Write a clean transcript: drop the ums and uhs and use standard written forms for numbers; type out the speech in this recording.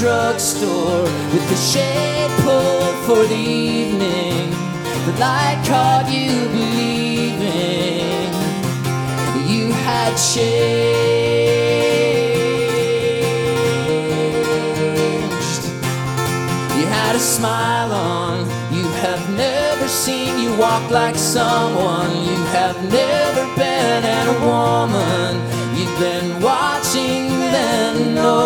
drugstore with the shade pulled for the evening. The light caught you believing you had changed. You had a smile on you have never seen. You walk like someone you have never been, and a woman you've been watching then.